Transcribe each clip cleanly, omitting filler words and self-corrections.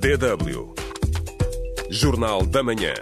DW Jornal da Manhã.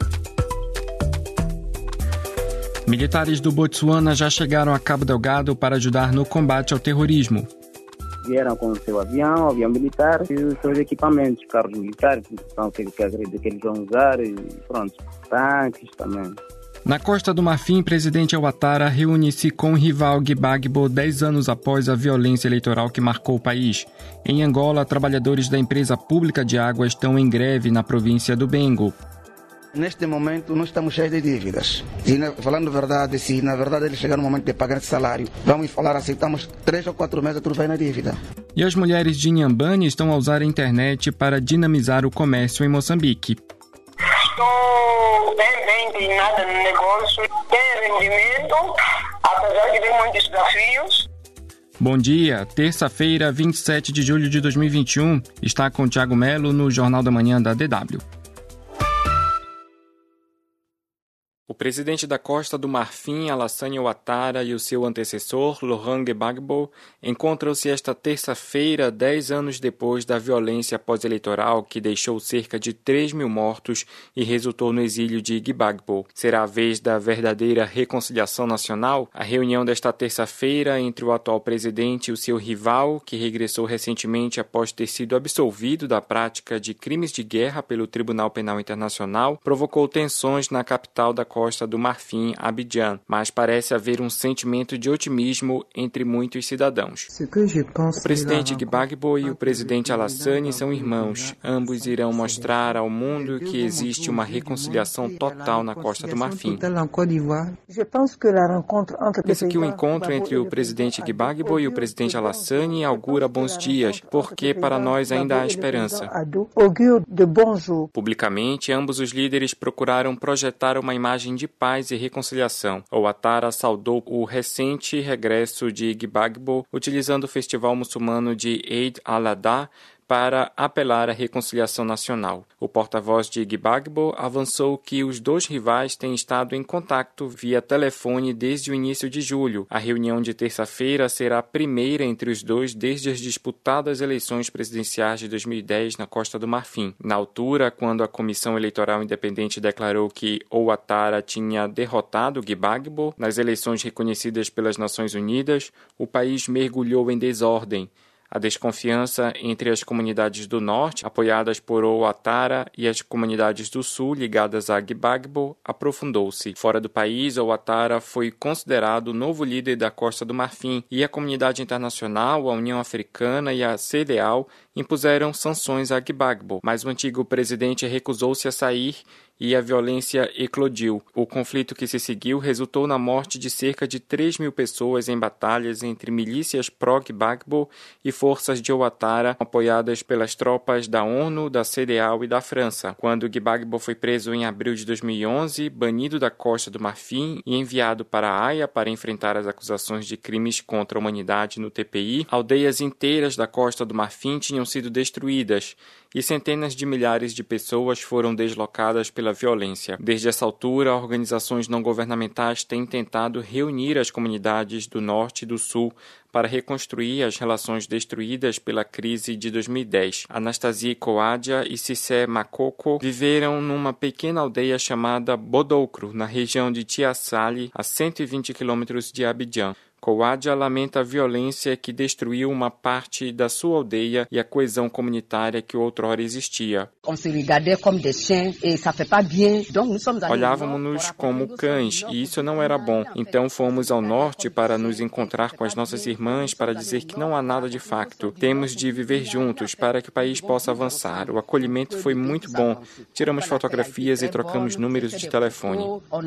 Militares do Botsuana já chegaram a Cabo Delgado para ajudar no combate ao terrorismo. Vieram com o seu avião militar e os seus equipamentos, carros militares, que acredito que eles vão usar e pronto, tanques também. Na Costa do Marfim, presidente Ouattara reúne-se com o rival Gbagbo 10 anos após a violência eleitoral que marcou o país. Em Angola, trabalhadores da empresa pública de água estão em greve na província do Bengo. Neste momento, nós estamos cheios de dívidas. E, falando a verdade, se na verdade eles chegaram no momento de pagar esse salário, vamos falar assim, estamos 3 ou 4 meses, tudo vai na dívida. E as mulheres de Inhambane estão a usar a internet para dinamizar o comércio em Moçambique. Estou bem inclinada no negócio, tem rendimento, apesar de ter muitos desafios. Bom dia, terça-feira, 27 de julho de 2021, está com Thiago Melo no Jornal da Manhã da DW. O presidente da Costa do Marfim, Alassane Ouattara, e o seu antecessor, Laurent Gbagbo, encontram-se esta terça-feira, 10 anos depois da violência pós-eleitoral que deixou cerca de 3 mil mortos e resultou no exílio de Gbagbo. Será a vez da verdadeira reconciliação nacional? A reunião desta terça-feira entre o atual presidente e o seu rival, que regressou recentemente após ter sido absolvido da prática de crimes de guerra pelo Tribunal Penal Internacional, provocou tensões na capital da Costa do Marfim, Abidjan, mas parece haver um sentimento de otimismo entre muitos cidadãos. O presidente Gbagbo e o presidente Alassane são irmãos. Ambos irão mostrar ao mundo que existe uma reconciliação total na Costa do Marfim. Penso que o encontro entre o presidente Gbagbo e o presidente Alassane augura bons dias, porque para nós ainda há esperança. Publicamente, ambos os líderes procuraram projetar uma imagem de paz e reconciliação. Ouattara saudou o recente regresso de Gbagbo utilizando o festival muçulmano de Eid al-Adha para apelar à reconciliação nacional. O porta-voz de Gbagbo avançou que os dois rivais têm estado em contato via telefone desde o início de julho. A reunião de terça-feira será a primeira entre os dois desde as disputadas eleições presidenciais de 2010 na Costa do Marfim. Na altura, quando a Comissão Eleitoral Independente declarou que Ouattara tinha derrotado Gbagbo nas eleições reconhecidas pelas Nações Unidas, o país mergulhou em desordem. A desconfiança entre as comunidades do norte, apoiadas por Ouattara, e as comunidades do sul, ligadas a Gbagbo, aprofundou-se. Fora do país, Ouattara foi considerado o novo líder da Costa do Marfim e a comunidade internacional, a União Africana e a CEDEAO impuseram sanções a Gbagbo, mas o antigo presidente recusou-se a sair e a violência eclodiu. O conflito que se seguiu resultou na morte de cerca de 3 mil pessoas em batalhas entre milícias pró-Gbagbo e forças de Ouattara, apoiadas pelas tropas da ONU, da CEDEAO e da França. Quando Gbagbo foi preso em abril de 2011, banido da Costa do Marfim e enviado para a Haia para enfrentar as acusações de crimes contra a humanidade no TPI, aldeias inteiras da Costa do Marfim tinham sido destruídas e centenas de milhares de pessoas foram deslocadas pela violência. Desde essa altura, organizações não governamentais têm tentado reunir as comunidades do norte e do sul para reconstruir as relações destruídas pela crise de 2010. Anastasia Coadia e Cissé Makoko viveram numa pequena aldeia chamada Bodoukro, na região de Tiassali, a 120 quilômetros de Abidjan. Coadia lamenta a violência que destruiu uma parte da sua aldeia e a coesão comunitária que outrora existia. Olhávamos-nos como cães e isso não era bom. Então fomos ao norte para nos encontrar com as nossas irmãs para dizer que não há nada de facto. Temos de viver juntos para que o país possa avançar. O acolhimento foi muito bom. Tiramos fotografias e trocamos números de telefone.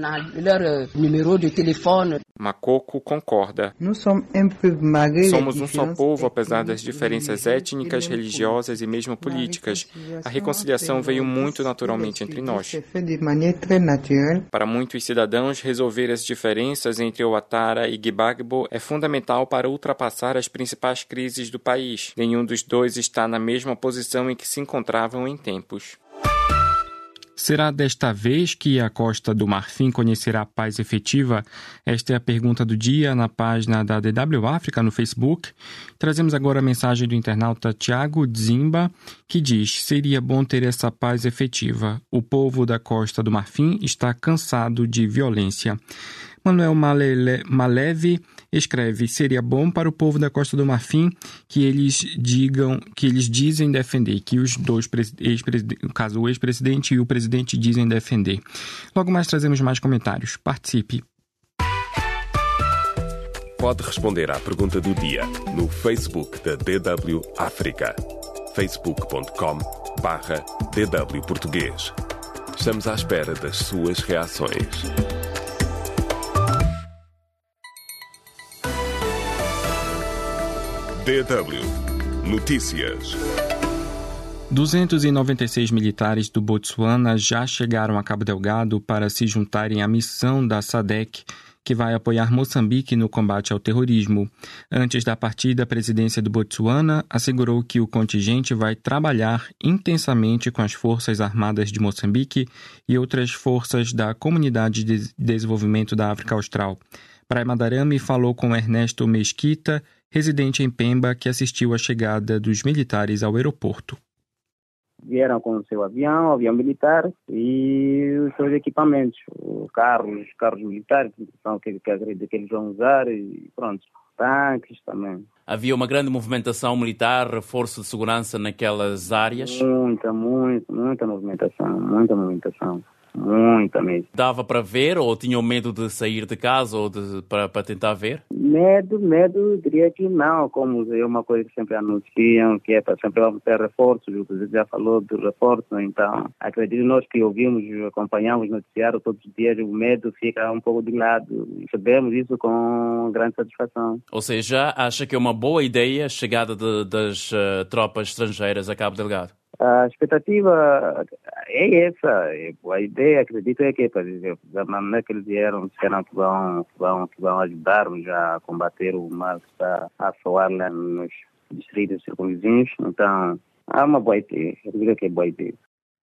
Makoko concorda. Somos um só povo, apesar das diferenças étnicas, religiosas e mesmo políticas. A reconciliação veio muito naturalmente entre nós. Para muitos cidadãos, resolver as diferenças entre Ouattara e Gbagbo é fundamental para ultrapassar as principais crises do país. Nenhum dos dois está na mesma posição em que se encontravam em tempos. Será desta vez que a Costa do Marfim conhecerá paz efetiva? Esta é a pergunta do dia na página da DW África no Facebook. Trazemos agora a mensagem do internauta Tiago Dzimba, que diz: seria bom ter essa paz efetiva. O povo da Costa do Marfim está cansado de violência. Manuel Maleve escreve: seria bom para o povo da Costa do Marfim que eles dizem defender, que os dois o ex-presidente e o presidente dizem defender. Logo mais trazemos mais comentários. Participe. Pode responder à pergunta do dia no Facebook da DW África. facebook.com/DW Português. Estamos à espera das suas reações. DW Notícias. 296 militares do Botsuana já chegaram a Cabo Delgado para se juntarem à missão da SADC, que vai apoiar Moçambique no combate ao terrorismo. Antes da partida, a presidência do Botsuana assegurou que o contingente vai trabalhar intensamente com as Forças Armadas de Moçambique e outras forças da Comunidade de Desenvolvimento da África Austral. Praia Madarame falou com Ernesto Mesquita, residente em Pemba, que assistiu à chegada dos militares ao aeroporto. Vieram com o seu avião militar e os seus equipamentos, os carros militares que acredito que eles vão usar e pronto, tanques também. Havia uma grande movimentação militar, reforço de segurança naquelas áreas? Muita movimentação. Muita mesmo. Dava para ver ou tinham medo de sair de casa ou para tentar ver? Medo, diria que não, como é uma coisa que sempre anunciam, que é para sempre vamos ter reforços, o presidente já falou do reforço, então acredito nós que ouvimos, acompanhamos o noticiário todos os dias, o medo fica um pouco de lado, recebemos isso com grande satisfação. Ou seja, acha que é uma boa ideia a chegada das tropas estrangeiras a Cabo Delgado? A expectativa é essa, a ideia, acredito, é que da maneira que eles vieram, disseram que vão ajudar-nos a combater o mal que está a soar lá nos distritos circunvizinhos, então é uma boa ideia, acredito que é boa ideia.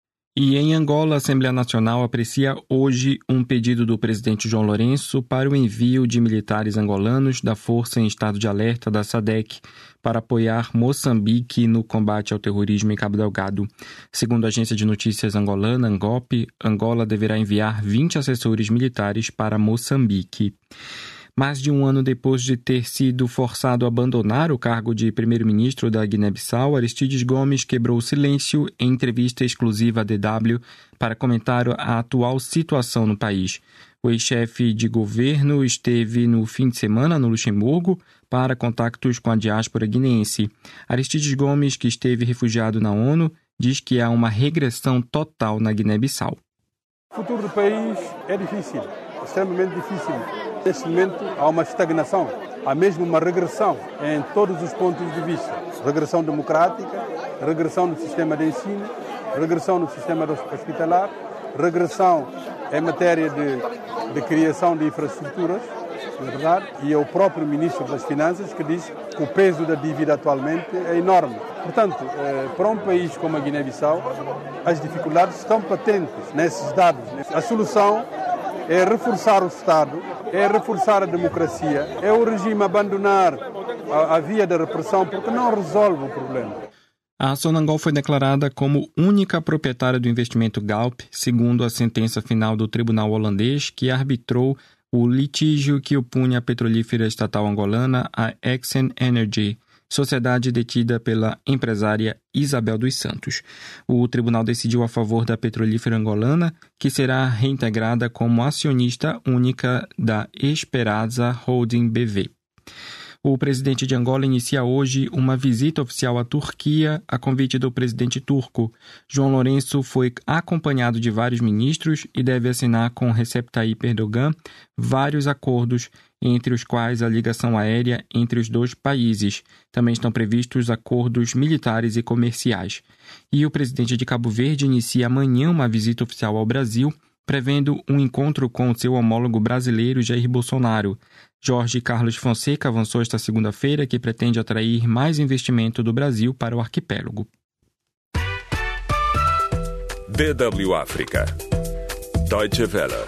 E em Angola, a Assembleia Nacional aprecia hoje um pedido do presidente João Lourenço para o envio de militares angolanos da Força em Estado de Alerta da SADC para apoiar Moçambique no combate ao terrorismo em Cabo Delgado. Segundo a agência de notícias angolana, Angope, Angola deverá enviar 20 assessores militares para Moçambique. Mais de um ano depois de ter sido forçado a abandonar o cargo de primeiro-ministro da Guiné-Bissau, Aristides Gomes quebrou o silêncio em entrevista exclusiva à DW para comentar a atual situação no país. O ex-chefe de governo esteve no fim de semana no Luxemburgo para contactos com a diáspora guineense. Aristides Gomes, que esteve refugiado na ONU, diz que há uma regressão total na Guiné-Bissau. O futuro do país é difícil, extremamente difícil. Neste momento há uma estagnação, há mesmo uma regressão em todos os pontos de vista. Regressão democrática, regressão no sistema de ensino, regressão no sistema hospitalar, regressão em matéria de criação de infraestruturas, na verdade, e é o próprio Ministro das Finanças que diz que o peso da dívida atualmente é enorme. Portanto, para um país como a Guiné-Bissau, as dificuldades estão patentes nesses dados. A solução é reforçar o Estado, é reforçar a democracia, é o regime abandonar a via da repressão, porque não resolve o problema. A Sonangol foi declarada como única proprietária do investimento Galp, segundo a sentença final do tribunal holandês, que arbitrou o litígio que opunha a petrolífera estatal angolana, a Exxon Energy, sociedade detida pela empresária Isabel dos Santos. O tribunal decidiu a favor da petrolífera angolana, que será reintegrada como acionista única da Esperança Holding BV. O presidente de Angola inicia hoje uma visita oficial à Turquia a convite do presidente turco. João Lourenço foi acompanhado de vários ministros e deve assinar com Recep Tayyip Erdogan vários acordos, entre os quais a ligação aérea entre os dois países. Também estão previstos acordos militares e comerciais. E o presidente de Cabo Verde inicia amanhã uma visita oficial ao Brasil, prevendo um encontro com o seu homólogo brasileiro Jair Bolsonaro. Jorge Carlos Fonseca avançou esta segunda-feira que pretende atrair mais investimento do Brasil para o arquipélago. DW África. Deutsche Welle.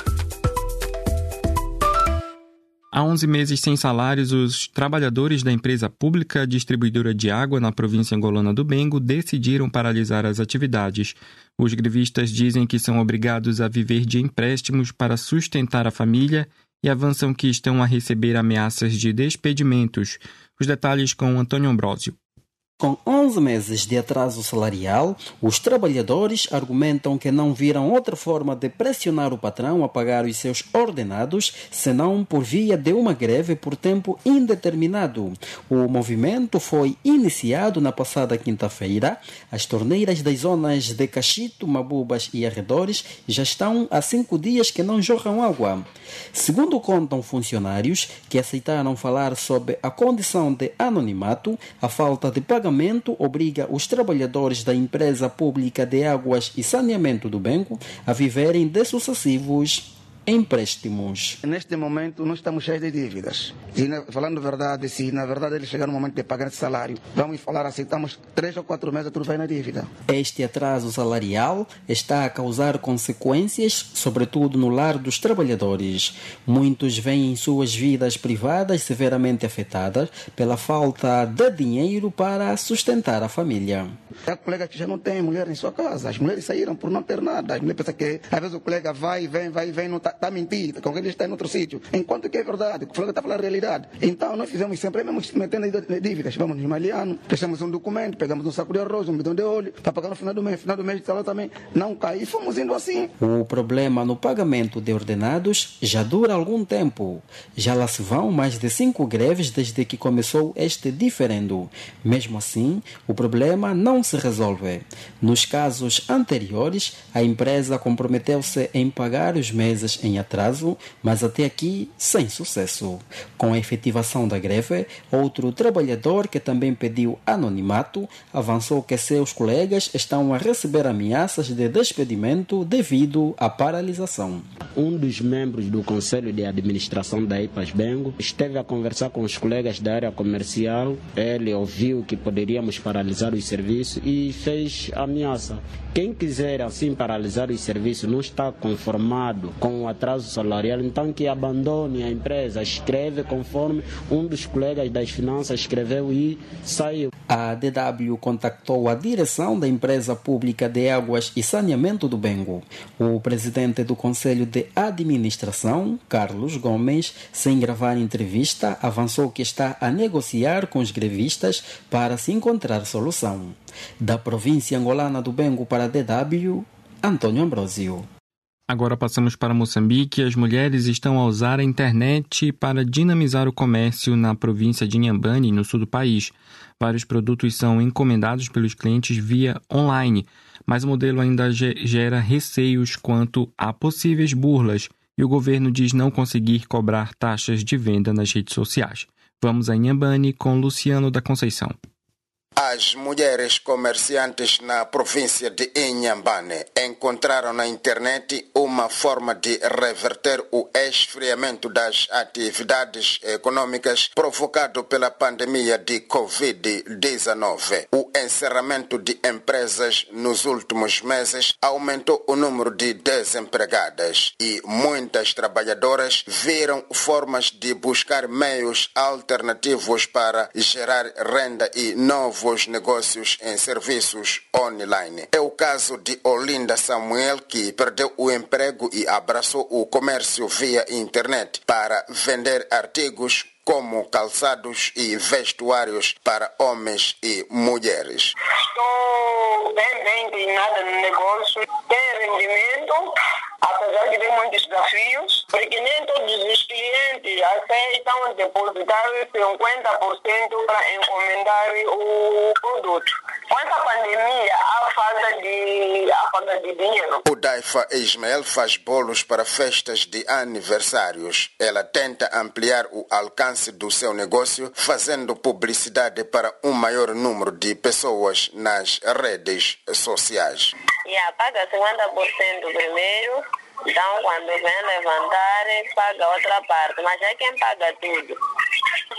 Há 11 meses sem salários, os trabalhadores da empresa pública distribuidora de água na província angolana do Bengo decidiram paralisar as atividades. Os grevistas dizem que são obrigados a viver de empréstimos para sustentar a família e avançam que estão a receber ameaças de despedimentos. Os detalhes com Antônio Ambrósio. Com 11 meses de atraso salarial, os trabalhadores argumentam que não viram outra forma de pressionar o patrão a pagar os seus ordenados, senão por via de uma greve por tempo indeterminado. O movimento foi iniciado na passada quinta-feira. As torneiras das zonas de Cachito, Mabubas e arredores já estão há 5 dias que não jorram água. Segundo contam funcionários que aceitaram falar sobre a condição de anonimato, a falta de pagamento obriga os trabalhadores da empresa pública de águas e saneamento do Bengo a viverem de sucessivos empréstimos. Neste momento, nós estamos cheios de dívidas. E, falando a verdade, se na verdade eles chegaram no momento de pagar esse salário, vamos falar assim, estamos 3 ou 4 meses, tudo vai na dívida. Este atraso salarial está a causar consequências, sobretudo no lar dos trabalhadores. Muitos veem suas vidas privadas severamente afetadas pela falta de dinheiro para sustentar a família. Há colegas que já não têm mulher em sua casa. As mulheres saíram por não ter nada. As mulheres pensam que às vezes o colega vai, vem, não está mentindo, com ele está em outro sítio. Enquanto que é verdade, o colega está falando a realidade. Então nós fizemos sempre, mesmo metendo dívidas. Vamos no Maliano, deixamos um documento, pegamos um saco de arroz, um bidão de óleo, para pagar no final do mês. Final do mês de salário também não cai. E fomos indo assim. O problema no pagamento de ordenados já dura algum tempo. Já lá se vão mais de 5 greves desde que começou este diferendo. Mesmo assim, o problema não se resolve. Nos casos anteriores, a empresa comprometeu-se em pagar os meses em atraso, mas até aqui sem sucesso. Com a efetivação da greve, outro trabalhador que também pediu anonimato avançou que seus colegas estão a receber ameaças de despedimento devido à paralisação. Um dos membros do Conselho de Administração da IPAS Bengo esteve a conversar com os colegas da área comercial. Ele ouviu que poderíamos paralisar os serviços e fez ameaça. Quem quiser assim paralisar os serviços não está conformado com o atraso salarial, então que abandone a empresa. Escreve conforme um dos colegas das finanças escreveu e saiu. A DW contactou a direção da empresa pública de águas e saneamento do Bengo. O presidente do Conselho de Administração, Carlos Gomes, sem gravar entrevista, avançou que está a negociar com os grevistas para se encontrar solução. Da província angolana do Bengo para a DW, Antônio Ambrósio. Agora passamos para Moçambique. As mulheres estão a usar a internet para dinamizar o comércio na província de Inhambane, no sul do país. Vários produtos são encomendados pelos clientes via online, mas o modelo ainda gera receios quanto a possíveis burlas e o governo diz não conseguir cobrar taxas de venda nas redes sociais. Vamos a Inhambane com Luciano da Conceição. As mulheres comerciantes na província de Inhambane encontraram na internet uma forma de reverter o esfriamento das atividades econômicas provocado pela pandemia de Covid-19. O encerramento de empresas nos últimos meses aumentou o número de desempregadas e muitas trabalhadoras viram formas de buscar meios alternativos para gerar renda e novos negócios em serviços online. É o caso de Olinda Samuel, que perdeu o emprego e abraçou o comércio via internet para vender artigos como calçados e vestuários para homens e mulheres. Estou bem inclinada no negócio, tem rendimento, apesar de ter muitos desafios, porque nem todos os clientes aceitam depositar 50% para encomendar o produto. Com essa pandemia, há falta de dinheiro. O Daifa Ismael faz bolos para festas de aniversários. Ela tenta ampliar o alcance do seu negócio, fazendo publicidade para um maior número de pessoas nas redes sociais. Paga 50% primeiro, então quando vem levantar, paga outra parte, mas é quem paga tudo.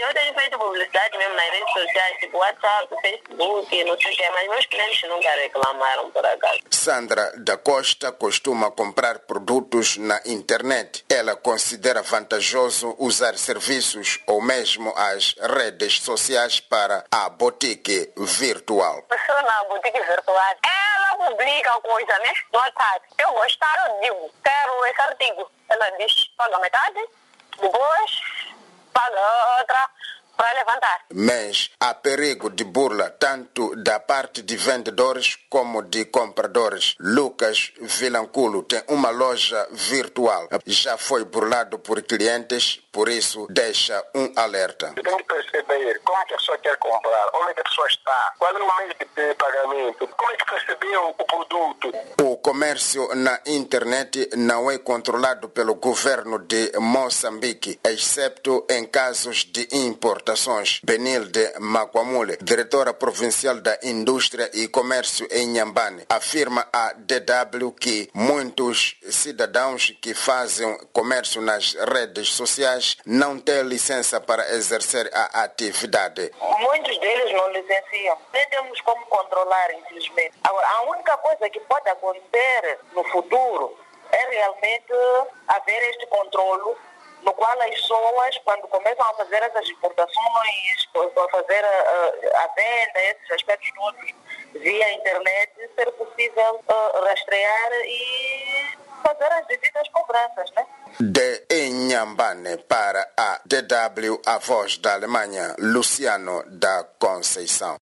Eu tenho feito publicidade mesmo nas redes sociais, tipo WhatsApp, Facebook, não sei o que, mas meus clientes nunca reclamaram por acaso. Sandra da Costa costuma comprar produtos na internet. Ela considera vantajoso usar serviços ou mesmo as redes sociais para a boutique virtual. Pessoa na boutique virtual, ela publica coisa, né? No WhatsApp. Eu gostar, eu digo, quero esse artigo. Ela diz, paga metade, depois paga outra para levantar. Mas há perigo de burla tanto da parte de vendedores como de compradores. Lucas Vilanculo tem uma loja virtual. Já foi burlado por clientes, por isso deixa um alerta. Tem que perceber como que a pessoa quer comprar, onde é que a pessoa está, qual é o meio de pagamento, como é que recebeu o produto. O comércio na internet não é controlado pelo governo de Moçambique, exceto em casos de importações. Benilde Makwamule, diretora provincial da Indústria e Comércio em Inhambane, afirma à DW que muitos cidadãos que fazem comércio nas redes sociais não têm licença para exercer a atividade. Muitos deles não licenciam. Nem temos como controlar, infelizmente. Agora, a única coisa que pode acontecer no futuro é realmente haver este controlo no qual as pessoas, quando começam a fazer essas importações, a fazer a venda, esses aspectos todos via internet, ser possível rastrear e fazer as devidas cobranças, né? De Inhambane para a DW, a voz da Alemanha, Luciano da Conceição.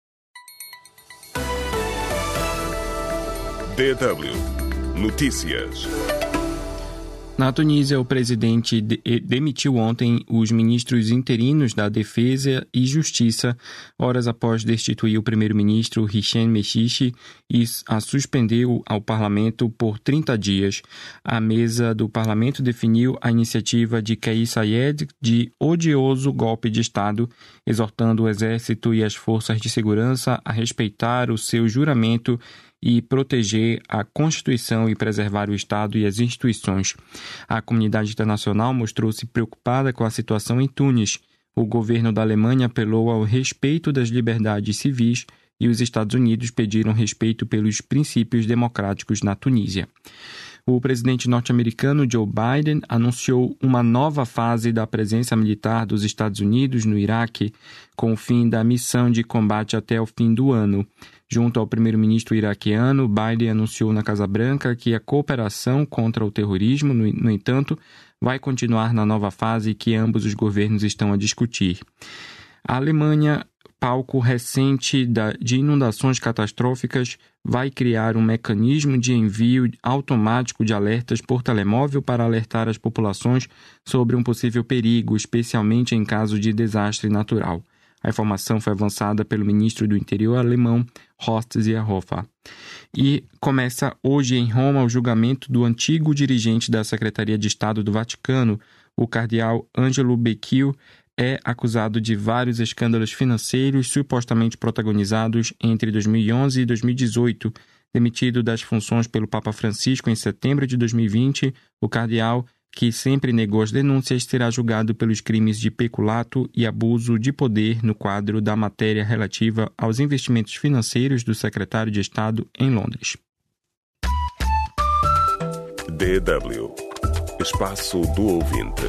DW Notícias. Na Tunísia, o presidente demitiu ontem os ministros interinos da Defesa e Justiça, horas após destituir o primeiro-ministro Hichem Mechichi e a suspendeu ao parlamento por 30 dias. A mesa do parlamento definiu a iniciativa de Kais Saied de odioso golpe de Estado, exortando o exército e as forças de segurança a respeitar o seu juramento e proteger a Constituição e preservar o Estado e as instituições. A comunidade internacional mostrou-se preocupada com a situação em Tunis. O governo da Alemanha apelou ao respeito das liberdades civis e os Estados Unidos pediram respeito pelos princípios democráticos na Tunísia. O presidente norte-americano Joe Biden anunciou uma nova fase da presença militar dos Estados Unidos no Iraque, com o fim da missão de combate até o fim do ano. Junto ao primeiro-ministro iraquiano, Biden anunciou na Casa Branca que a cooperação contra o terrorismo, no entanto, vai continuar na nova fase que ambos os governos estão a discutir. A Alemanha, palco recente de inundações catastróficas, vai criar um mecanismo de envio automático de alertas por telemóvel para alertar as populações sobre um possível perigo, especialmente em caso de desastre natural. A informação foi avançada pelo ministro do Interior alemão, Horst Seehofer. E começa hoje em Roma o julgamento do antigo dirigente da Secretaria de Estado do Vaticano, o cardeal Angelo Becciu, é acusado de vários escândalos financeiros supostamente protagonizados entre 2011 e 2018. Demitido das funções pelo Papa Francisco em setembro de 2020, o cardeal, que sempre negou as denúncias, será julgado pelos crimes de peculato e abuso de poder no quadro da matéria relativa aos investimentos financeiros do secretário de Estado em Londres. DW Espaço do Ouvinte.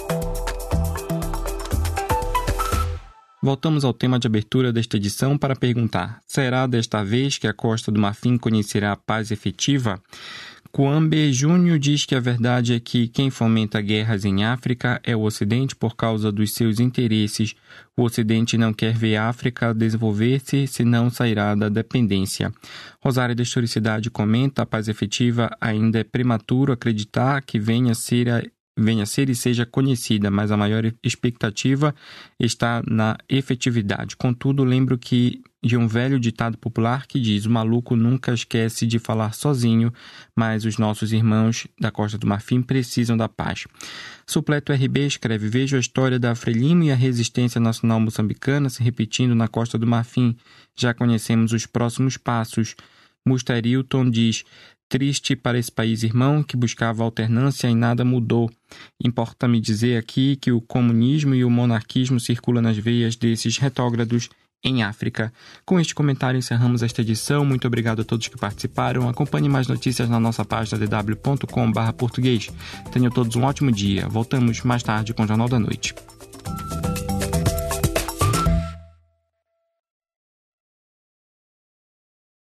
Voltamos ao tema de abertura desta edição para perguntar: será desta vez que a Costa do Marfim conhecerá a paz efetiva? Kwambe Júnior diz que a verdade é que quem fomenta guerras em África é o Ocidente por causa dos seus interesses. O Ocidente não quer ver a África desenvolver-se, senão sairá da dependência. Rosário da Historicidade comenta: a paz efetiva ainda é prematuro acreditar que venha a ser e seja conhecida, mas a maior expectativa está na efetividade. Contudo, lembro de um velho ditado popular que diz: o maluco nunca esquece de falar sozinho, mas os nossos irmãos da Costa do Marfim precisam da paz. Supleto RB escreve: vejo a história da Frelimo e a resistência nacional moçambicana se repetindo na Costa do Marfim. Já conhecemos os próximos passos. Musterilton diz: Triste para esse país irmão que buscava alternância e nada mudou. Importa-me dizer aqui que o comunismo e o monarquismo circulam nas veias desses retrógrados em África. Com este comentário encerramos esta edição. Muito obrigado a todos que participaram. Acompanhe mais notícias na nossa página dw.com/português. Tenham todos um ótimo dia. Voltamos mais tarde com o Jornal da Noite.